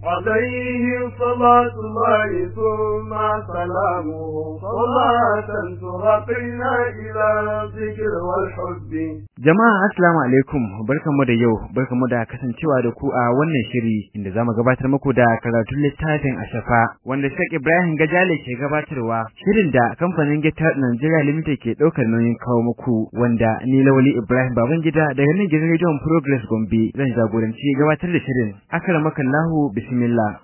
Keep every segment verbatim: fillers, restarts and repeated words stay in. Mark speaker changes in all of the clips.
Speaker 1: عليه صلاة الله ثم سلامه صلاة ترقينا إلى الذكر والحب.
Speaker 2: Jama'a assalamu alaikum, barkamu da yau, barkamu da kasancewa da ku a wannan shiri inda zamu gabatar muku da karatun littafin Ashafa wanda Sheikh Ibrahim Gajale ke gabatarwa, shirin da kamfanin Gita Nigeria Limited ke daukar nauyin kawo muku, wanda ni Lawali Ibrahim Babangida daga nan gidan Radio Progress Gombe zan jagoranci gabatar da shirin. Akramakallahu bismillah.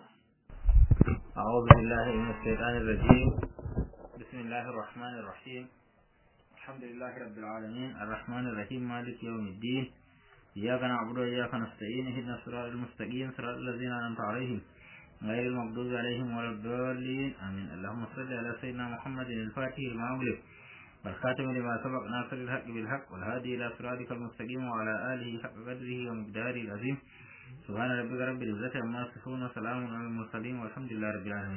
Speaker 3: أعوذ بالله من الشيطان الرجيم. بسم الله الرحمن الرحيم. الحمد لله رب العالمين الرحمن الرحيم مالك يوم الدين. إياك نعبد وإياك نستعين اهدنا الصراط المستقيم صراط الذين أنعمت عليهم غير المغضوب عليهم ولا الضالين آمين. اللهم صل على سيدنا محمد الفاتح لما أغلق والخاتم لما سبق ناصر الحق بالحق والهادي إلى صراطك المستقيم وعلى آله حق قدره ومقداره العظيم. سبحان ربك رب العزة عما يصفون وسلام على المرسلين والحمد لله رب العالمين.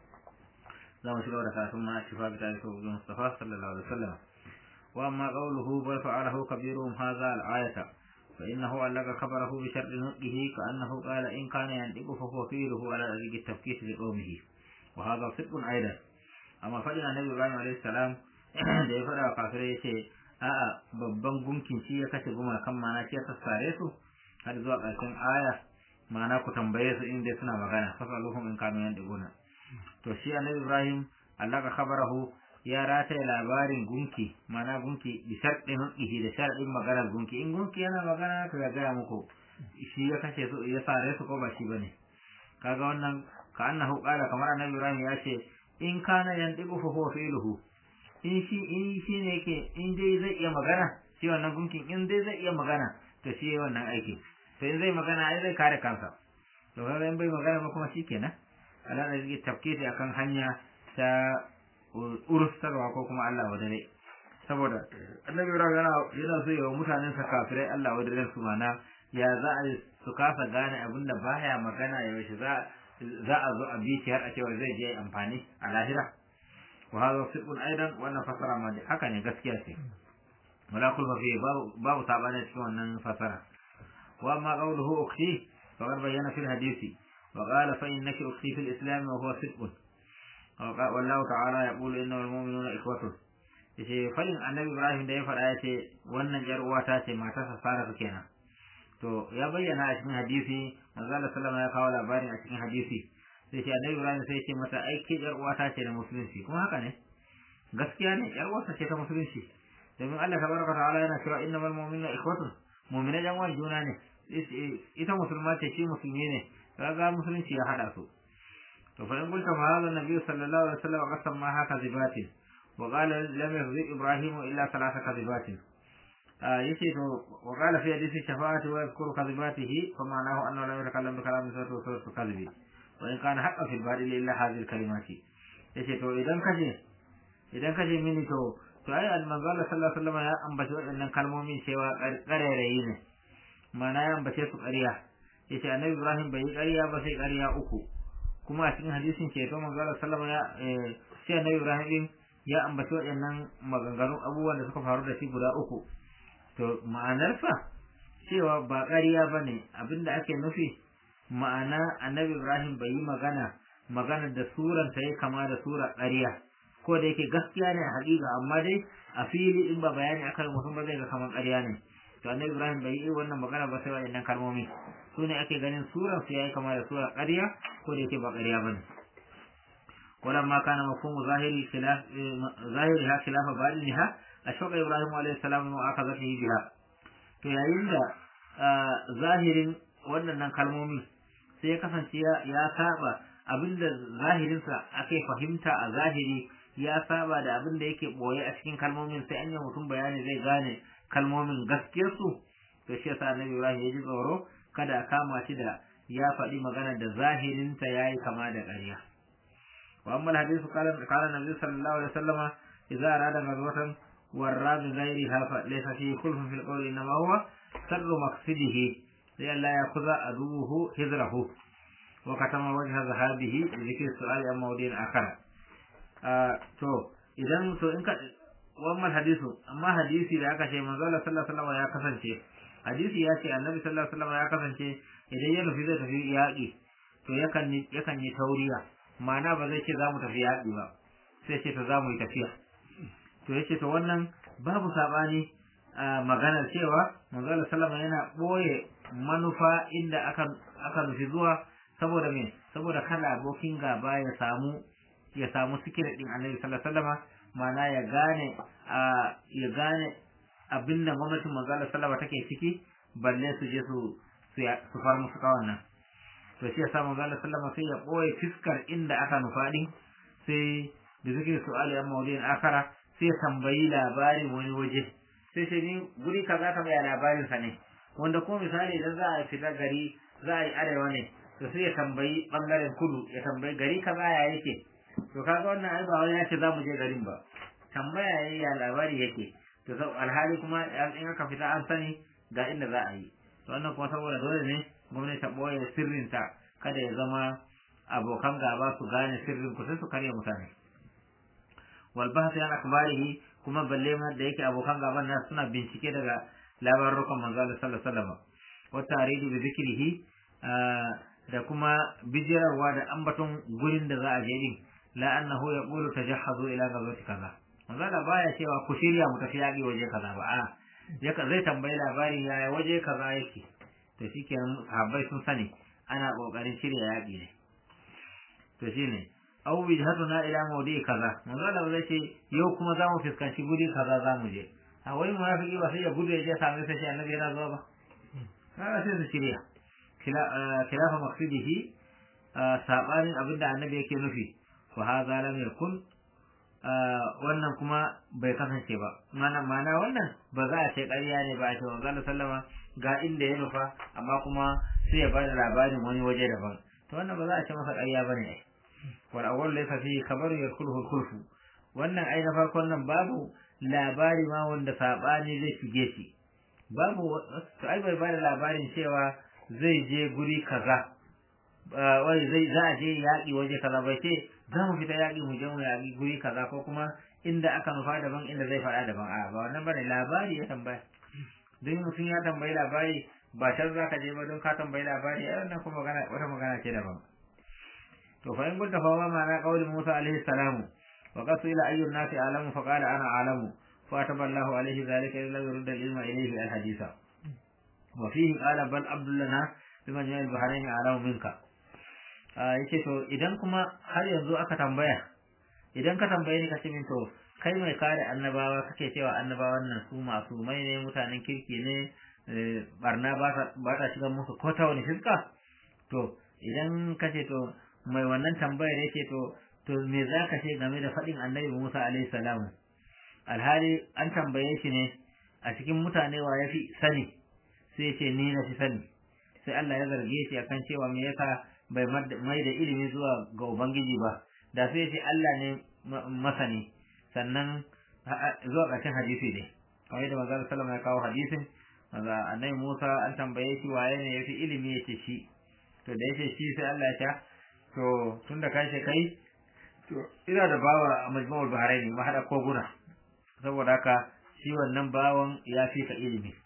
Speaker 3: اللهم صل على سيدنا الشفاء بتاريخ المصطفى صلى الله عليه وسلم. وأما قوله بل فعله كبيرهم هذا الآية فإنه علق خبره بشر نطقه كأنه قال إن كان ينطق فهو فيله على طريق التفكيك لقومه وهذا صدق أيضا. أما فإن النبي إبراهيم عليه السلام da ya faɗa wa kafirai ya ce a'a babban gunkin shi ya kashe gumakan mana shi ya sassare su har zuwa ƙarshen aya ma'ana ku tambaye su inda suna magana fasaluhum in kanu yandiguna. To shi annabi Ibrahim Allah ka khabarahu ya rataye labarin gunki ma'ana gunki bi sharɗin hukihi da sharɗin maganar gunki. In gunki yana magana to ya gaya muku shi ya kashe su ya sare su ko ba shi bane. Kaga wannan ka annahu qala kamar annabi Ibrahim ya ce in kana yandigu fa huwa fi'luhu. in shi in shi ne yake in dai zai iya magana shi wannan gunkin in dai zai iya magana to shi wannan aiki to in zai magana ai zai kare kansa to kaga in bai magana ba kuma shikenan Allah da yake tafkiti akan hanya ta urustarwa ko kuma Allah wadare saboda annabi Ibrahim yana yana so yawa mutanen sa kafirai Allah wadare su mana ya za a su kasa gane abinda baya magana ya shi za za a zo a bi har a cewa zai je amfani a lahira. وهذا صدق أيضا وأن فسر ما حكى نجسكيته ولا كل فيه باب باب تابعنا شو أن فسر. وأما قوله أختي فقد بين في الحديث وقال فإنك أختي في الإسلام وهو صدق. والله تعالى يقول إنه المؤمنون إخوة. فإن النبي إبراهيم ده يفعل آية وأن جرؤته ما تسافر فينا. تو يا بينا أشين حديثي مازال سلام يا قول أبارين أشين حديثي. sai ce annabi Ibrahim sai ce mata ai ke yar uwata ce da musulunci kuma haka ne gaskiya ne yar uwata ce ta musulunci domin Allah tabaraka ta'ala yana cewa innamal mu'minuna ikhwatun mu'mina yan uwan juna ne ita musulma ce shi musulmi ne kaga musulunci ya hada su to fa in qulta ma hadha an-nabiy sallallahu alaihi wasallam qasam ma haka zibatin wa qala lam yahzi ibrahim illa thalatha kadhibatin yace to wa qala fi hadisi shafa'ati wa yadhkuru kadhibatihi fa ma'nahu annahu lam yatakallam bi kalamin sawtu kadhibi وإن كان حقا في الباطل إلا هذه الكلمات. yace to idan kaje idan kaje mini to to ai annabi sallallahu alaihi wasallam ya ambace waɗannan kalmomin cewa ƙarerayi ne mana ya ambace su ƙarya yace annabi Ibrahim bai yi ƙarya ba sai ƙarya uku kuma a cikin hadisin ce to manzo sallallahu alaihi wasallam ya sai annabi Ibrahim ya ambace waɗannan maganganun abubuwan da suka faru da shi guda uku to ma'anarsa cewa ba ƙarya bane abinda ake nufi ma'ana annabi Ibrahim bai yi magana magana da suran ta yi kama da sura ƙarya ko da yake gaskiya ne a haƙiƙa amma dai a fili in ba bayani akan mutum ba zai ga kamar ƙarya ne to annabi Ibrahim bai yi wannan magana ba sai waɗannan kalmomi su ne ake ganin suran su yayi kama da sura ƙarya ko da yake ba ƙarya bane ولما كان مفهوم ظاهر خلاف ظاهرها خلاف باطنها أشفق إبراهيم عليه السلام وأخذته بها to yayin da zahirin wannan kalmomi sai ya kasance ya saba abinda zahirinsa ake fahimta a zahiri ya saba da abinda yake boye a cikin kalmomin sai an yi mutum bayani zai gane kalmomin gaskiyar su to shi yasa annabi Ibrahim ya ji tsoro kada a kama shi da ya faɗi magana da zahirinta yayi kama da ƙarya. wa amma hadisi qala qala nabi sallallahu alaihi wasallam idza arada ghazwatan warra bi ghayriha fa laysa fi khulfun fil qawli inma huwa sirru maqsidihi لئلا يأخذ عدوه حذره وكتم وجه ذهابه لذكر السؤال عن موضوع آخر. to idan to in ka wannan hadisu amma hadisi da aka ce manzo Allah sallallahu alaihi wasallam ya kasance hadisi ya ce annabi sallallahu alaihi wasallam ya kasance idan ya nufi zai tafi yaƙi to yakan yakan yi tauriya, ma'ana ba zai ce za mu tafi yaƙi ba, sai ce to za mu yi tafiya. To yace to wannan babu sabani a maganar cewa manzo Allah sallama yana boye manufa inda aka aka nufi zuwa, saboda me saboda kada abokin gaba ya samu ya samu sikirin din Annabi sallallahu alaihi wasallama, ma'ana ya gane a ya gane abinda gwamnatin manzo Allah sallama take ciki, balle su je su su far musu kawannan. To shi yasa manzo Allah sallama sai ya boye fiskar inda aka nufa din, sai da zikir su'ali amma wajen akara sai tambayi labarin wani waje, sai sai ni guri kaza ka mai labarin sa ne, wanda kuma misali idan za a fita gari za a yi arewa ne, to sai ya tambayi bangaren kudu, ya tambayi gari kaza ya yake. To kaga wannan ai ba wani ya ce za mu je garin ba, tambaya yayi ya labari yake. To sau alhali kuma in aka fita an sani ga inda za a yi. To wannan kuma saboda dole ne gwamnati ta boye sirrinta, kada ya zama abokan gaba su gane sirrin ku sai su karya mutane. wal bahth an akbarihi, kuma balle ma da yake abokan gaban nan suna bincike daga labarukan manzo Allah sallallahu alaihi wasallam, wa tarihi bi zikrihi, da kuma bijirarwa da ambaton gurin da za a je din, la annahu yaqulu tajahhazu ila ghazwati kaza. manzo Allah baya cewa ku shirya mu tafi yaƙi waje kaza ba, a yaka zai tambayi labarin yaya waje kaza yake, to shikenan sahabbai sun sani ana kokarin shirya yaƙi ne. to shine aw wijhatuna ila mawdi kaza, manzo Allah zai ce yau kuma za mu fuskanci guri kaza za mu je. a wai munafiki ba sai ya gudu ya je same sai annabi yana zuwa ba, kaga sai su shirya khilafa maqsidihi, sabanin abinda annabi yake nufi. fa hadha lam yakun, wannan kuma bai kasance ba, mana mana wannan ba za a ce ƙarya ne ba, a ce manzo sallama ga inda ya nufa amma kuma sai ya bada labarin wani waje daban, to wannan ba za a ce masa ƙarya bane ai. wal awwal laysa fi khabaru yadkhuluhu al-khulfu, wannan ai na farkon nan babu labari ma wanda sabani zai shige shi, babu to ai bai bada labarin cewa zai je guri kaza, wai zai za a je yaƙi waje kaza, bai ce za mu fita yaƙi mu je mu yaƙi guri kaza, ko kuma inda aka nufa daban inda zai faɗa daban, a ba wannan bane, labari ya tambaya. don mutum ya tambayi labari ba shar za ka je ba, don ka tambayi labari ai wannan kuma magana wata magana ce daban. to fa in kunta fa ma ma'ana qauli Musa alaihi salamu wa qasu ila ayyun nasi alamu fa qala ana alamu fa taballahu alaihi zalika illa yurda al-ilma ilayhi al-haditha wa fihi qala bal abdullana biman ya'al bahrain alamu minka. yake to idan kuma har yanzu aka tambaya, idan ka tambaye ni ka ce min to kai mai kare annabawa kake cewa annabawan nan su masu mai ne, mutanen kirki ne, barna ba ta shiga musu ko ta wani fiska, to idan ka ce to mai wannan tambayar yake to to me za ka ce game da faɗin annabi Musa alaihi salamu, alhali an tambaye shi ne a cikin mutane wa ya fi sani, sai ce ni na fi sani, sai Allah ya zarge shi akan cewa me yasa bai mai da ilimi zuwa ga Ubangiji ba, da sai ce Allah ne masani. sannan zuwa ƙarshen hadisi ne, kamar yadda manzo sallallahu ya kawo hadisin, manzo annabi Musa an tambaye shi waye ne yafi ilimi, yace shi, to da yace shi sai Allah ya ce to tunda kai ce kai, to ina da bawa a majmu'ul bahrain ma hada koguna, saboda haka shi wannan bawan ya fi ka ilimi.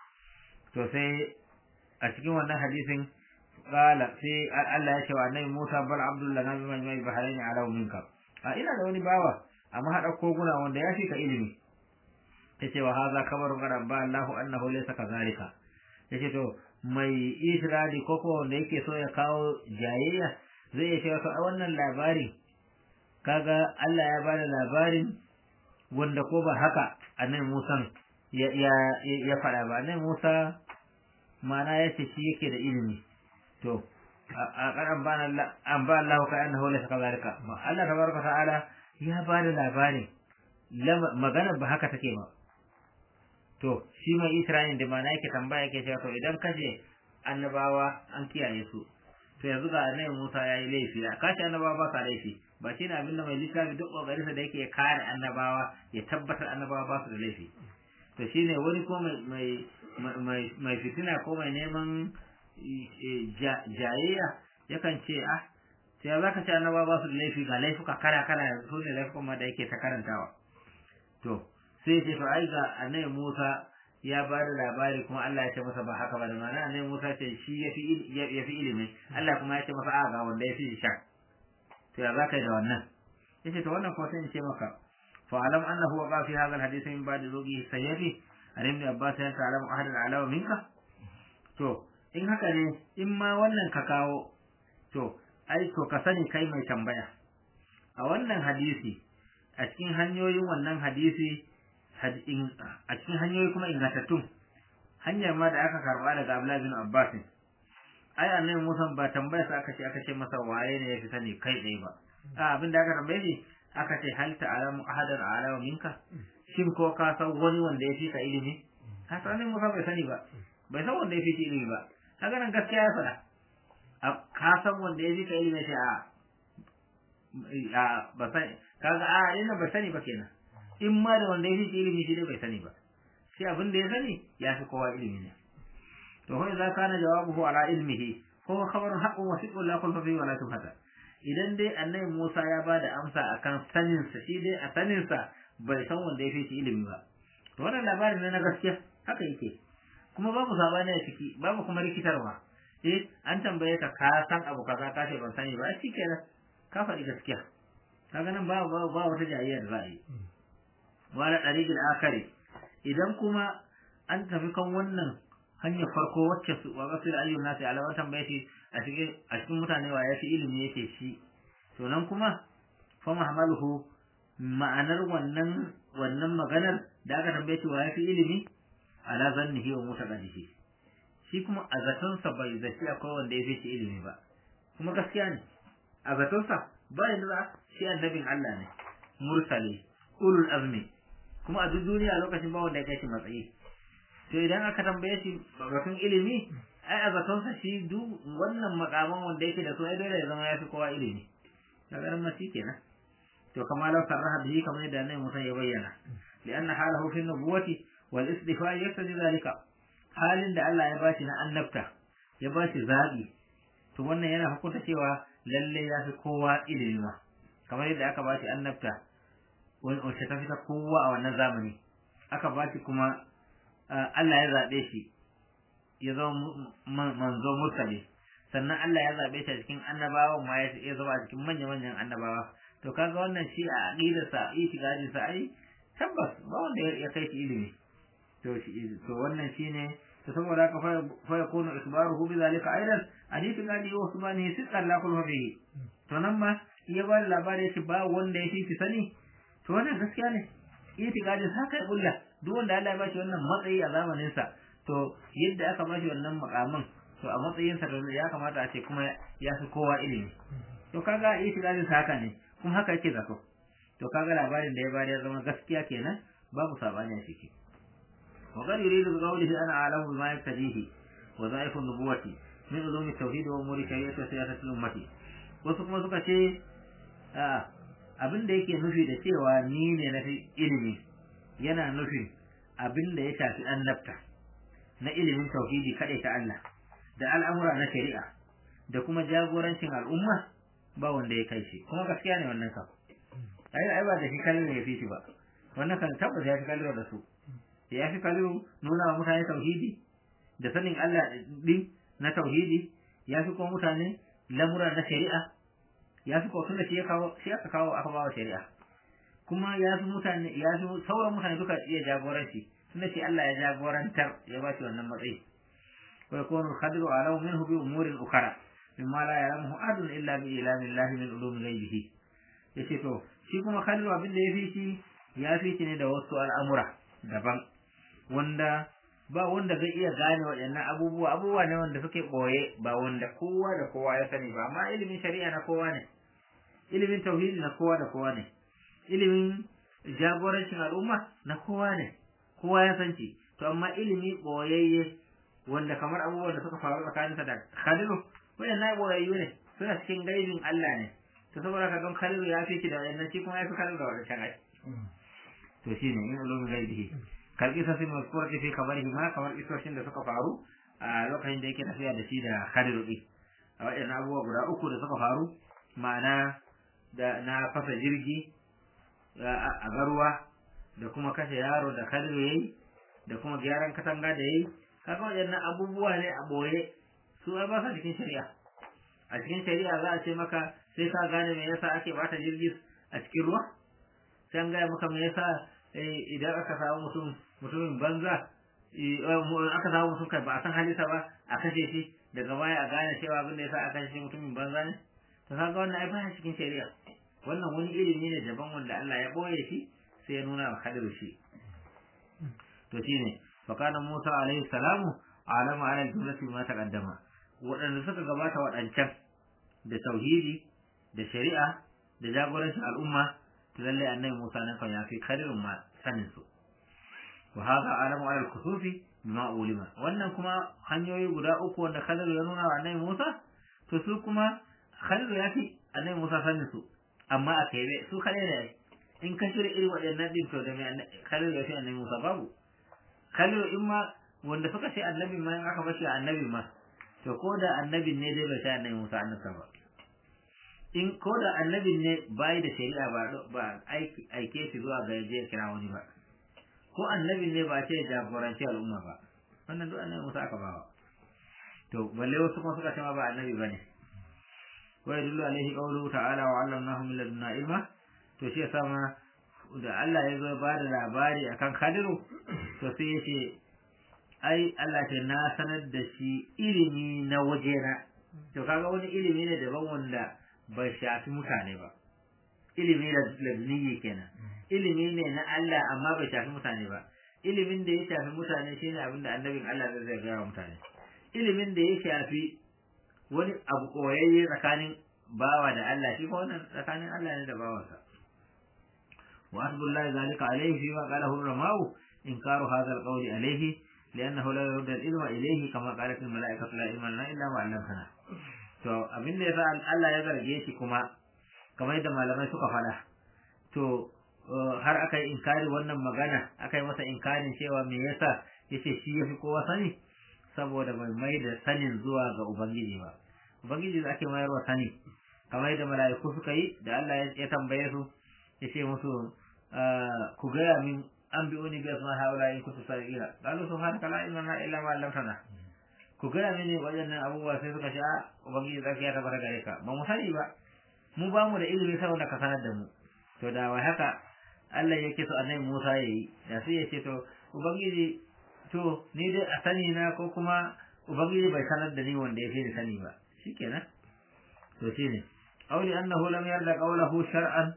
Speaker 3: to sai a cikin wannan hadisin qala sai Allah ya ce wa annabi Musa bal abdullah nabi majmu'ul bahrain ala minka, a ina da wani bawa amma hada koguna wanda ya fi ka ilimi. yace wa hadha kabaru rabba Allahu annahu laysa kadhalika, yace to mai isra'ili koko wanda yake so ya kawo jayayya zai ya ce to a wannan labari kaga Allah ya bada labarin wanda ko ba haka annabi Musa ya ya ya fada ba. annabi Musa mana yace shi yake da ilimi, to a karan bana Allah an ba Allah ka annahu laysa kadhalika, Allah tabaraka ta'ala ya ba da labarin magana ba haka take ba. to shi mai Isra'il da mana yake tambaya yake cewa to idan kaje annabawa an kiyaye su, to yanzu ga annabi Musa yayi laifi, a kace annabawa ba sa laifi, ba shi ne abinda mai littafi duk kokarin sa da yake kare annabawa ya tabbatar annabawa ba su da laifi. to shine wani ko mai mai mai fitina ko mai neman jayayya yakan ce ah sai za ka ce annaba ba su da laifi, ga laifuka kala kala su ne laifukan ma da yake ta karantawa. to sai ce to ai ga annabi Musa ya ba da labari kuma Allah ya ce masa ba haka ba da ma'ana annabi Musa ce shi yafi yafi ilimi Allah kuma ya ce masa a ga wanda yafi sha to ya zaka yi da wannan yace to wannan ko sai in ce maka fa alam annahu waqa fi hadha alhadith min ba'd zuqi sayyifi an ibn Abbas ya ta'lamu ahad al'alaw minka to in haka ne in ma wannan ka kawo to ai to ka sani kai mai tambaya a wannan hadisi a cikin hanyoyin wannan hadisi a cikin hanyoyi kuma ingantattun hanyar ma da aka karba daga Abdullah bin Abbas ai annabi Musa ba tambaya sa aka ce aka ce masa waye ne yafi sani kai dai ba a abin da aka tambaye shi aka ce hal ta'lamu ahadan a'lamu minka shin ko ka san wani wanda yafi ka ilimi ka san annabi Musa bai sani ba bai san wanda yafi ka ilimi ba kaga nan gaskiya ya fada ka san wanda yafi ka ilimi sai a a ba sai kaga a ina ba sani ba kenan in ma da wanda yafi ka ilimi shi dai bai sani ba sai abin da ya sani ya fi kowa ilimi ne to ho idza kana jawabuhu ala ilmihi ko khabarun haqqun wa sidqun la khulfa fihi wa la tuhata idan dai annabi Musa ya bada amsa akan sanin sa shi dai a sanin sa bai san wanda yafi shi ilimi ba to wannan labarin ne na gaskiya haka yake kuma babu sabani a ciki babu kuma rikitarwa eh an tambaye ka ka san abu kaza ka ce ban sani ba shi kenan ka faɗi gaskiya kaga nan ba ba wata jayayya da za a yi wala dariqil akhari idan kuma an tafi kan wannan hanyar farko wacce su wa gasul ayyun nasi ala watan baiti a cikin a cikin mutane wa yafi ilimi yake shi to nan kuma fa mahmaluhu ma'anar wannan wannan maganar da aka tambaye shi wa yafi ilimi ala zannihi wa mutaqaddihi shi kuma a zaton sa bai zaci akwai wanda yafi shi ilimi ba kuma gaskiya ne a zaton sa ba yanzu shi annabin Allah ne mursali ulul azmi kuma a duk duniya lokacin ba wanda ya kai shi matsayi to idan aka tambaye shi batun ilimi ai a zaton sa shi duk wannan makaman wanda yake da su ai dole ya zama ya fi kowa ilimi daga nan ma shi kenan to kama law sarraha bihi kamar yadda annabi Musa ya bayyana lianna halahu fi nubuwati wal istifa yaqtadi zalika halin da Allah ya bashi na annabta ya bashi zabi to wannan yana hukunta cewa lalle ya fi kowa ilimi ma kamar yadda aka bashi annabta wacce ta fita kowa a wannan zamani aka bashi kuma Allah ya zabe shi ya zama manzo mursali sannan Allah ya zabe shi a cikin annabawa ma ya zama a cikin manyan-manyan annabawa to kaga wannan shi a aqidarsa itikadin sa ai tabbas ba wanda ya kai shi ilimi to shi to wannan shine to saboda haka fa yakunu isbaruhu bi zalika aidan hadithu gadi wa usmani sidqan la kullu bihi to nan ma ya ba labari shi ba wanda ya fi sani to wannan gaskiya ne itikadin sa kai bulla duk wanda Allah ya bashi wannan matsayi a zamanin sa to yadda aka bashi wannan makamin to a matsayin sa ya kamata a ce kuma ya fi kowa ilimi to kaga itikadin sa haka ne kuma haka yake zato to kaga labarin da ya bada ya zama gaskiya kenan babu sabani a ciki wa qad yuridu bi qawlihi ana a'lamu bima yaktadihi wa dha'ifu nubuwati min ulumi tauhid wa umuri shari'ati wa siyasati ummati wasu kuma suka ce a abin da yake nufi da cewa ni ne na fi ilimi yana nufin abin da ya shafi annabta na ilimin tauhidi kadai ta Allah da al'amura na shari'a da kuma jagorancin al'umma ba wanda ya kai shi kuma gaskiya ne wannan kan ai ai ba da shi kallon ya fi shi ba wannan kan tabbata ya fi kallon da su ya fi kallon nuna wa mutane tauhidi da sanin Allah din na tauhidi ya fi kuma mutane lamura na shari'a ya fi kuma tunda shi ya kawo shi aka kawo aka bawa shari'a kuma ya fi mutane ya fi sauran mutane duka iya jagoranci tunda shi Allah ya jagorantar ya ba shi wannan matsayi wa yakunu khadru alahu minhu bi umurin ukhra mimma la ya'lamu ahadun illa bi ilami Allah min ulumi ghaibihi yace to shi kuma khadru abin da ya fi shi ya fi shi ne da wasu al'amura daban wanda ba wanda zai iya gane waɗannan abubuwa abubuwa ne wanda suke ɓoye ba wanda kowa da kowa ya sani ba amma ilimin shari'a na kowa ne ilimin tauhidi na kowa da kowa ne ilimin jagorancin al'umma na kowa ne kowa ya san shi to amma ilimi ɓoyayye wanda kamar abubuwan da suka faru tsakaninsa da Khalilu waɗannan ɓoyayyu ne suna cikin gaibin Allah ne to saboda ka don Khalilu ya fi shi da waɗannan shi kuma ya fi Khalilu da waɗancan ai to shine in ulumin gaibihi kalkisa sun maskurati fi kabarihi ma kamar isoshin da suka faru a lokacin da yake tafiya da shi da Khadiru din a waɗannan abubuwa guda uku da suka faru ma'ana da na fasa jirgi a garuwa da kuma kashe yaro da Khadiru yayi da kuma gyaran katanga da yayi kaga waɗannan abubuwa ne a boye su ai ba sa cikin shari'a a cikin shari'a za a ce maka sai ka gane me yasa ake bata jirgi a cikin ruwa sai an gaya maka me yasa idan aka samu mutum mutumin banza aka samu mutum kai ba a san halisa ba a kashe shi daga baya a gane cewa abin da yasa aka kashe mutumin banza ne to kaga wannan ai baya cikin shari'a wannan wani ilimi ne daban wanda Allah ya boye shi sai ya nuna wa Khadir shi to shine fa kana Musa alaihi salamu alama ala al-jumlati ma taqaddama wadanda suka gabata wadancan da tauhidi da shari'a da jagorancin al'umma to lalle annabi Musa nan kan ya fi Khadir ma sanin su wa hada alamu ala al-kusufi bima ulima wannan kuma hanyoyi guda uku wanda Khadir ya nuna wa annabi Musa to su kuma Khadir ya fi annabi Musa sanin su amma a kai su Khadir ne in ka shirya irin waɗannan din to da mai Khadir ya fi annabi Musa babu Khadir in ma wanda suka ce annabi ma in aka bashi annabi ma to ko da annabin ne dai bai sai annabi Musa annabta ba in ko da annabin ne bai da shari'a ba ba aiki aike shi zuwa ga yaje kira wani ba ko annabin ne ba ce jagoranci al'umma ba wannan duk annabi Musa aka bawa to balle wasu kuma suka ce ma ba annabi bane wa yadullu alaihi qawluhu ta'ala wa 'allamnahu min ladunna ilma to shi yasa ma da Allah ya zo ba da labari akan Khadiru to sai ya ce ai Allah ce na sanar da shi ilimi na wajena to kaga wani ilimi ne daban wanda bai shafi mutane ba ilimi da ladunni kenan ilimi ne na Allah amma bai shafi mutane ba ilimin da ya shafi mutane shine abinda annabin Allah zai gaya wa mutane ilimin da ya shafi wani abu koyayye tsakanin bawa da Allah shi ko wannan tsakanin Allah ne da bawansa wa asbullahi zalika alayhi fi ma qalahu ar-ramaw inkaru hadha al-qawli alayhi li'annahu la yurda al-ilma ilayhi kama qalat al-mala'ikatu la ilma lana illa ma 'allamtana to abin da yasa Allah ya zarge shi kuma kamar yadda malamai suka fada to har aka yi inkari wannan magana aka yi masa inkarin cewa me yasa yace shi yafi kowa sani saboda bai mai da sanin zuwa ga ubangiji ba ubangiji da ake mayarwa sani kamar yadda mala'iku suka yi da Allah ya tambaye su yace musu ku gaya min an bi uni bi asma haula in kuntu sa'ira qalu subhanaka la ilma lana illa ma 'allamtana ku gaya mini wajennan abubuwa sai suka ce a ubangiji zaka ya tabbata gare ka ba mu sani ba mu ba mu da ilimi saboda ka sanar da mu to da wai haka Allah yake so annabi Musa yayi da sai ya ce to ubangiji to ni dai a sani na ko kuma ubangiji bai sanar da ni wanda yake ni sani ba shikenan to shine auli annahu lam yarda qawluhu shar'an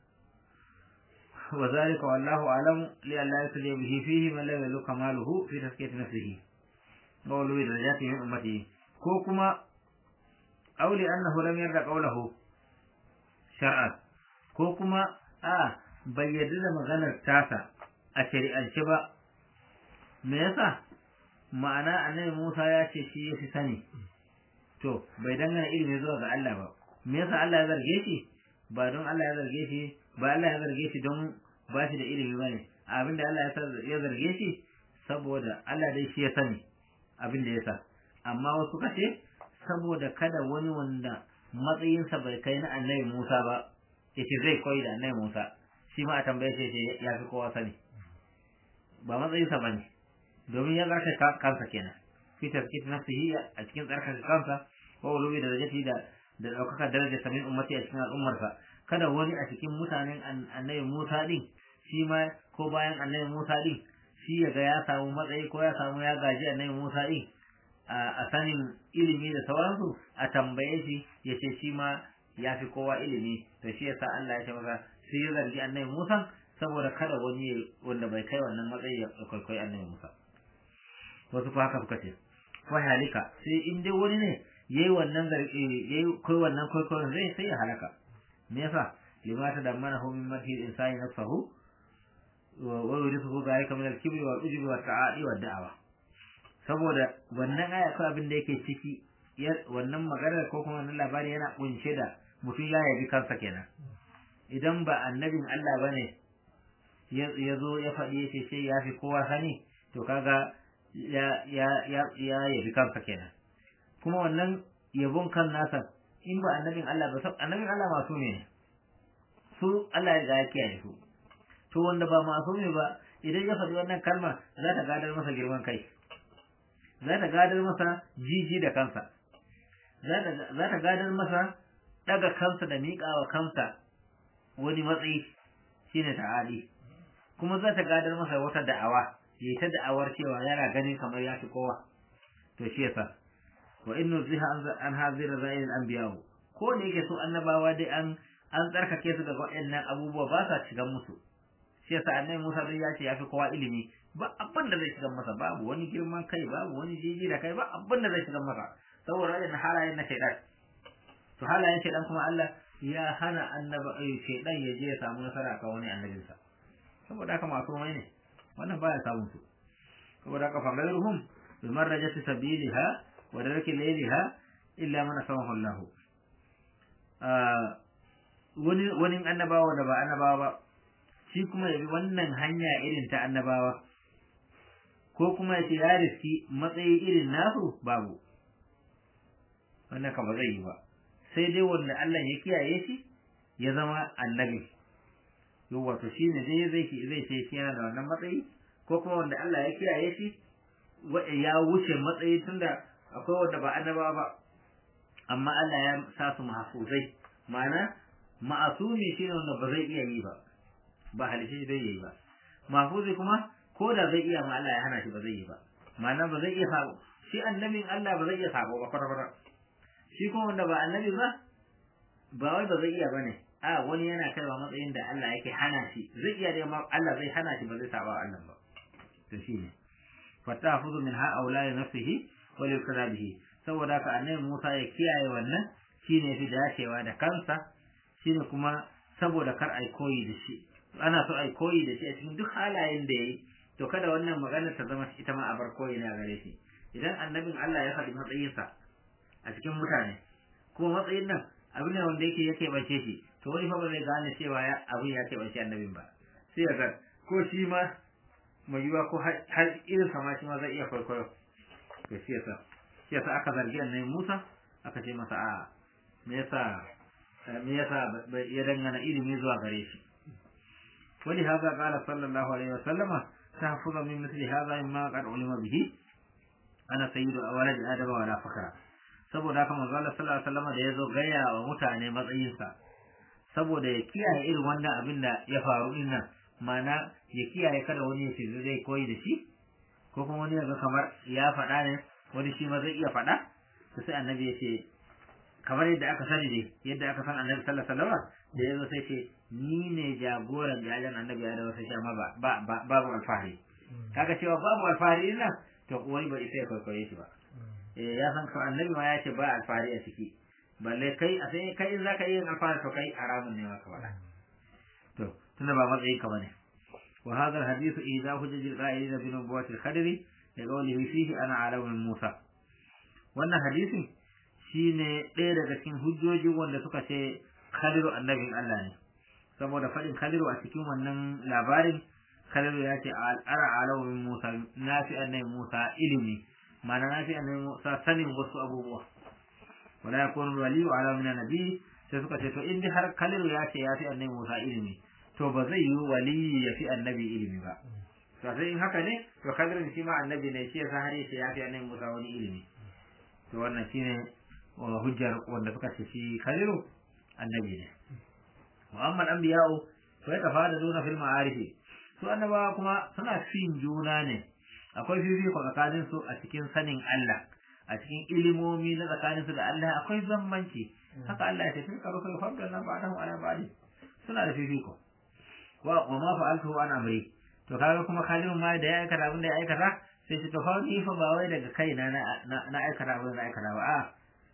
Speaker 3: wa zalika wallahu a'lam li alla yusli bihi fihi man lam yalu kamaluhu fi tazkiyati nafsihi qawlu darajati min ummati ko kuma auli annahu lam yarda qawluhu shar'an ko kuma a bai yarda da maganar tasa a shari'ance ba me yasa ma'ana annabi Musa ya ce shi yafi sani to bai dangana ilimi zuwa ga Allah ba me yasa Allah ya zarge shi ba don Allah ya zarge shi ba Allah ya zarge shi don ba shi da ilimi bane abinda Allah ya zarge shi saboda Allah dai shi ya sani abinda yasa amma wasu kace saboda kada wani wanda matsayinsa bai kai na annabi Musa ba yace zai koyi da annabi Musa shi ma a tambaye shi ya fi kowa sani ba matsayinsa bane domin ya zarka kansa kenan fi tazkiyat nafsihi a cikin tsarkake kansa wa ulubi darajati da da daukaka darajar samin ummati a cikin al'ummarsa kada wani a cikin mutanen annabi Musa din shi ma ko bayan annabi Musa din shi ya ga ya samu matsayi ko ya samu ya gaji annabi Musa din a sanin ilimi da sauransu a tambaye shi ya ce shi ma ya fi kowa ilimi to shi yasa Allah ya ce masa sai ya zargi annabi Musa saboda kada wani wanda bai kai wannan matsayi ya kwaikwayi annabi Musa wasu ko haka suka ce ko halika sai in dai wani ne yayi wannan zargi yayi kai wannan kwaikwayon zai sai ya halaka me yasa limata da manahu min madhi insani nafsuhu wa yurithu zalika min al-kibri wal ujbi wat ta'adi wad da'wa saboda wannan aya ko abin da yake ciki wannan magana ko kuma wannan labari yana kunshe da mutum ya yabi kansa kenan idan ba annabin Allah bane ya zo ya faɗi yace sai ya fi kowa sani to kaga ya ya ya ya yabi kansa kenan kuma wannan yabon kan nasa in ba annabin Allah ba annabin Allah masu ne su Allah ya ga kiyaye su to wanda ba masu ne ba idan ya faɗi wannan kalma za ta gadar masa girman kai, za ta gadar masa jiji da kansa, za ta gadar masa daga kansa da miƙawa kansa wani matsayi shine ta'ali, kuma za ta gadar masa wata da'awa, yayi ta da'awar cewa yana ganin kamar ya fi kowa. To shi yasa wa innu ziha an hazir za'il anbiya, ko da yake su annabawa dai an an tsarkake su daga waɗannan abubuwa ba sa shigan musu. Shi yasa annabi Musa dai ya ce ya fi kowa ilimi, ba abin da zai shigan masa, babu wani girman kai, babu wani jiji da kai, ba abin da zai shigan masa, saboda waɗannan halayen na shaidan. To halayen shaidan kuma Allah ya hana annaba shaidan ya je ya samu nasara kan wani annabinsa, saboda haka masu mai ne wannan baya samun su. Saboda haka famairuhum bi marrajati sabiliha wa darki layliha illa man samahu Allah. ah wani wani annabawa da ba annabawa ba shi kuma yabi wannan hanya irin ta annabawa, ko kuma yace ya riski matsayi irin nasu, babu wannan ka ba zai yi ba, sai dai wanda Allah ya kiyaye shi ya zama annabi. Yau wato shi ne zai zai zai ce shi yana da wannan matsayi, ko kuma wanda Allah ya kiyaye shi ya wuce matsayi, tunda akwai wanda ba annabawa ba amma Allah ya sa su mahfuzai, ma'ana ma'asumi shi ne wanda ba zai iya yi ba, ba halishi zai yi ba. Mahfuzi kuma ko da zai iya ma Allah ya hana shi ba zai yi ba, ma'ana ba zai iya sabo. Shi annabin Allah ba zai iya sabo ba kwata-kwata. Shi kuma wanda ba annabi ba ba wai ba zai iya bane, a wani yana kaiwa matsayin da Allah yake hana shi, zai iya dai Allah zai hana shi, ba zai saba Allah ba. To shine fatafuzu min ha'ula nafsihi wa lilkadabihi, saboda ka annabi Musa ya kiyaye wannan shine fi dacewa da kansa, shine kuma saboda kar ai koyi da shi. Ana so ai koyi da shi a cikin duk halayen da yayi, to kada wannan magana ta zama ita ma a bar koyi ne a gare shi. Idan annabin Allah ya faɗi matsayinsa a cikin mutane, kuma matsayin nan abin ne wanda yake yake bace shi, to wani fa ba zai gane cewa ya abin ya ke bace annabin ba, sai ya ga ko shi ma mai yiwa ko har irin sama shi ma zai iya kwaikwayo. To shi yasa shi yasa aka zargi annabi Musa, aka ce masa a me yasa me yasa ya dangana ilimi zuwa gare shi. Wani haza qala sallallahu alaihi wa sallama tahfuza min mithli hadha mimma qad ulima bihi ana sayyidu awlad adam wa la fakhra. Saboda haka manzo Allah sallallahu alaihi wasallam da yazo gaya wa mutane matsayinsa, saboda ya kiyaye irin wannan abin da ya faru din nan, mana ya kiyaye kada wani ya ce zai koyi da shi, ko kuma wani ya ga kamar ya faɗa ne wani shi ma zai iya faɗa. To sai annabi ya ce kamar yadda aka sani dai, yadda aka san annabi sallallahu alaihi wasallam da yazo sai ce ni ne jagoran jajan annabi ya dawo sai ma ba babu alfahari. Kaga cewa babu alfahari din nan, to wani ba isa ya kwaikwaye shi ba. Eh ya san ko annabi ma ya ce ba alfahari a ciki, balle kai a sai kai in zaka yi alfahari to kai haramun ne maka wala. To tunda ba matsayin ka bane. Wa hadha alhadith idha hujjaj alqa'ilin bi nubuwwat al-khadri da qawlihi fihi ana alamu min Musa. Wannan hadisin shine ɗaya daga cikin hujjoji wanda suka ce Khadiru annabin Allah ne, saboda faɗin Khadiru a cikin wannan labarin, Khadiru ya ce ara alamu min Musa, na fi annabi Musa ilimi, ma'ana na fi annabi Musa sanin wasu abubuwa. Wala yakunu waliyu ala min nabi, sai suka ce to in dai har Khadiru ya ce ya fi annabi Musa ilimi, to ba zai yi waliyi ya fi annabi ilimi ba. To sai in haka ne, to Khadiru shi ma annabi ne, shi yasa har yace ya fi annabi Musa wani ilimi. To wannan shine hujjar wanda suka ce shi Khadiru annabi ne. Wa amma al-anbiya'u fa yatafadaluna fil ma'arif, su annabawa kuma suna fin juna ne, akwai fifiko tsakanin su a cikin sanin Allah, a cikin ilimomi na tsakanin su da Allah akwai zambanci. Haka Allah ya ce tilka rusul faddalna ba'dahum ala ba'd, suna da fifiko. Wa wa ma fa'altu an amri, to kaga kuma Khalilu ma da ya aikata abin da ya aikata, sai shi to fa ni fa ba wai daga kaina na na aikata abin da aikata ba, a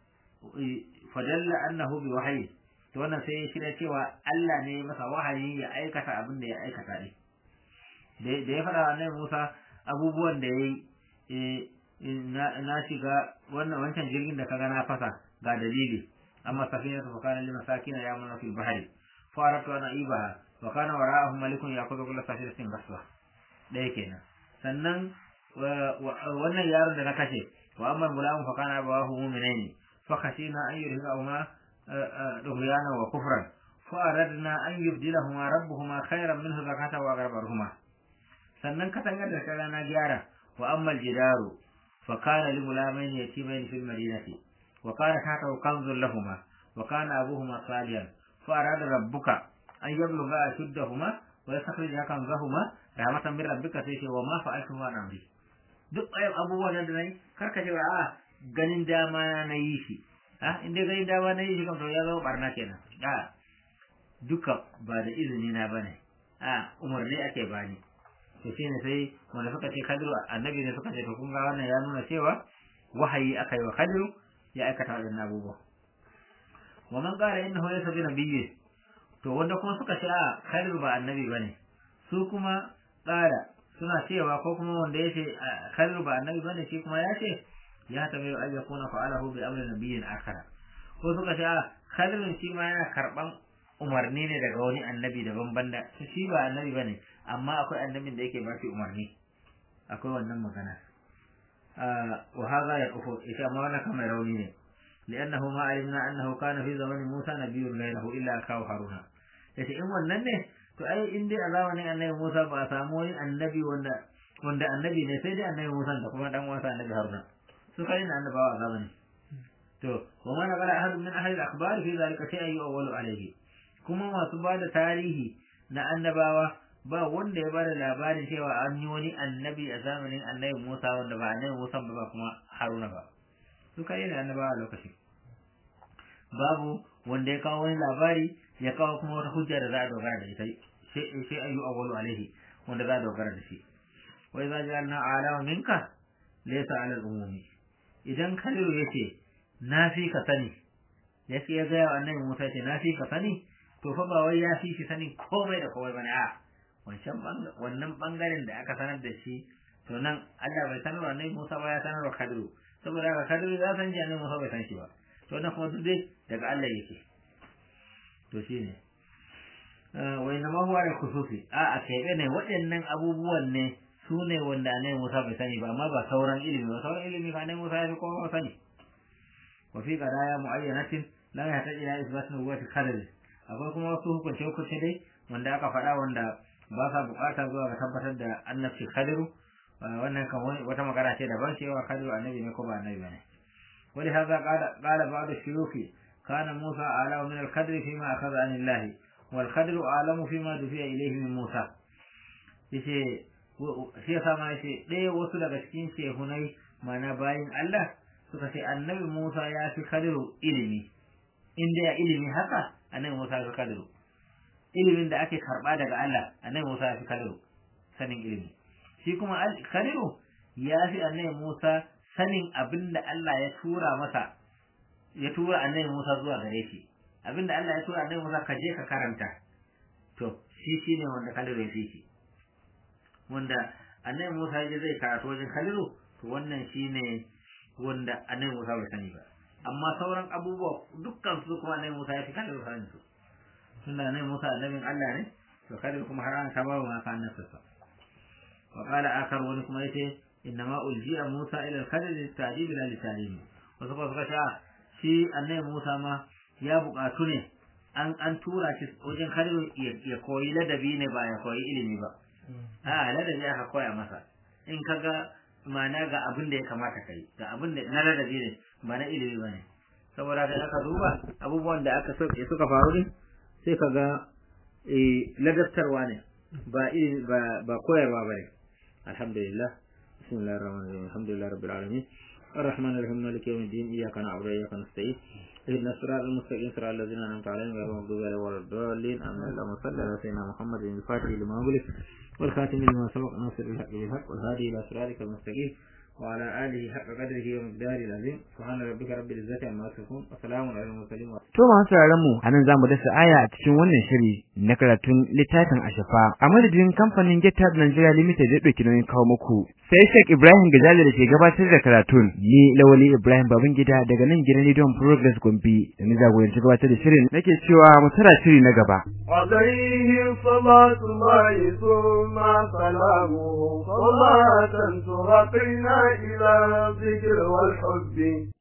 Speaker 3: fadalla annahu bi wahyi, to wannan sai shi ne cewa Allah ne masa wahayi ya aikata abin da ya aikata ne. Da ya faɗa annabi Musa abubuwan da yayi, na shiga wannan wancan jirgin da kaga na fasa ga dalili, amma safina ta kana lima sakina ya mun fil bahri fa aratu ana ibaha wa kana wara'ahum malikun yaqudu kullu safinatin gaswa. Da yake nan sannan wannan yaron da na kashe, wa amma gulamun fa kana abawahu mu'minaini fa khashina an yurhihuma طغيانا وكفرا فأردنا أن يبدلهما ربهما خيرا منه زكاة وأقرب رحما. sannan katangar da ta rana gyara wa ammal jidaru fa kana lil gulamain yatimain fil madinati wa kana tahtahu kanzun lahumu wa kana abuhuma salihan fa arada rabbuka an yablugha ashuddahuma wa yastakhrija kanzahuma rahmatan min rabbika sai ce wa ma fa'altu ma amri duk abubuwan da nayi karka ce a ganin dama na yi shi ah inda ganin dama na yi shi kam to ya zama barna kenan a duka ba da izini na bane a umarni ake bani to shine sai wanda suka ce Khadiru annabi ne suka ce to kun ga wannan ya nuna cewa wahayi aka yi wa Khadiru ya aikata wannan abubuwa wa man qala innahu laysa bi nabiyyi to wanda kuma suka ce a Khadiru ba annabi bane su kuma tsara suna cewa ko kuma wanda yace Khadiru ba annabi bane shi kuma ya ce ya tabi an yakuna fa'alahu bi amri nabiyyin akhara ko suka ce a Khadiru shi ma yana karban umarni ne daga wani annabi daban banda shi ba annabi bane amma akwai annabin da yake ba shi umarni akwai wannan magana wa hadha yaqufu ita ma wannan kamar rauni ne li'annahu ma alimna annahu kana fi zamanin Musa nabiyyun ghayruhu illa akahu Haruna yace in wannan ne to ai in dai a zamanin annabi Musa ba a samu wani annabi wanda wanda annabi ne sai dai annabi Musa da kuma dan uwansa annabi Haruna su kai ne annabawa a zamanin to wa man qala ahadun min ahli al-akhbar fi dhalika shay'un yu'awwalu alayhi kuma masu ba da tarihi na annabawa ba wanda ya ba da labarin cewa an yi wani annabi a zamanin annabi Musa wanda ba annabi Musa ba kuma Haruna ba su kai ne annabawa a lokacin babu wanda ya kawo wani labari ya kawo kuma wata hujja da za a dogara da ita sai sai ayu awwalu alaihi wanda za a dogara da shi wa idza ja'alna alama minka laysa ala al-umumi idan Khalilu yace na fi ka sani yace ya ga annabi Musa yace na fi ka sani to fa ba wai ya fi shi sanin komai da komai bane a wancan wannan bangaren da aka sanar da shi to nan Allah bai sanar wa Annabi Musa ba ya sanar wa Khadiru saboda haka Khadiru ya san Annabi Musa bai san shi ba to nan kuma duk dai daga Allah yake to shine wa inna ma huwa al-khususi a a kebe ne waɗannan abubuwan ne su ne wanda Annabi Musa bai sani ba amma ba sauran ilimi ba sauran ilimi ka Annabi Musa ya fi kowa sani wa fi qadaya mu'ayyanatin la yahtaj ila isbat nubuwwati Khadir akwai kuma wasu hukunce hukunce dai wanda aka faɗa wanda ba sa bukata zuwa ga tabbatar da annabci Khadiru wannan kan wata magana ce daban cewa Khadiru annabi ne ko ba annabi bane wali hadha qala qala ba'd ash-shuyukh kana Musa a'lamu min al-Khadir fima akhadha an Allah wal Khadiru a'lamu fima dufiya ilayhi min Musa yace shi yasa ma yace ɗaya wasu daga cikin shehunai mana bayin Allah suka ce annabi Musa ya fi Khadiru ilimi inda ya ilimi haka annabi Musa ya fi Khadiru ilimin da ake karba daga Allah annabi Musa ya fi Khadiru sanin ilimi shi kuma Khadiru ya fi annabi Musa sanin abinda Allah ya tura masa ya tura annabi Musa zuwa gare shi abinda Allah ya tura annabi Musa ka je ka karanta to shi shine wanda Khadiru ya fi shi wanda annabi Musa ya zai karatu wajen Khadiru to wannan shine wanda annabi Musa bai sani ba amma sauran abubuwa dukkan su kuma annabi Musa ya fi Khadiru sanin su tunda annabi Musa annabin Allah ne to Khadiru kuma har an kaba ma kan nasa wa qala akhar wani kuma yace inma ulji'a Musa ila al-Khadir li-ta'dib ila li-ta'lim wasu kuma suka ce shi annabi Musa ma ya buƙatu ne an an tura shi wajen Khadiru ya koyi ladabi ne ba ya koyi ilimi ba a ladabi aka koya masa in kaga ma'ana ga abin da ya kamata kai ga abin da na ladabi ne ba na ilimi ba ne saboda da aka duba abubuwan da aka sauke suka faru ne sai kaga eh ladabtarwa ne ba ilimi ba ba koyarwa bane alhamdulillah bismillahir rahmanir rahim alhamdulillahi rabbil alamin الرحمن الرحيم مالك يوم الدين إياك نعبد وإياك نستعين اهدنا الصراط المستقيم صراط الذين أنعمت عليهم غير المغضوب عليهم ولا الضالين آمين اللهم صل على سيدنا محمد الفاتح لما أغلق والخاتم لما سبق ناصر الحق بالحق والهادي إلى صراطك المستقيم وعلى آله حق قدره ومقداره العظيم سبحان ربك رب العزة عما يصفون وسلام على المرسلين.
Speaker 2: To masu sauraron mu anan zamu dasa aya a cikin wannan shiri na karatun littafin Ashafa a madadin kamfanin GitHub Nigeria Limited da dauki nauyin kawo muku sai Sheikh Ibrahim Gajali da ke gabatar da karatun ni Lawali Ibrahim Babangida daga nan gidan Radio Progress Gombe da ni jagoranci gabatar da shirin nake cewa mu tara shiri na gaba.
Speaker 1: عليه صلاة الله ثم سلامه صلاة ترقينا إلى الذكر والحب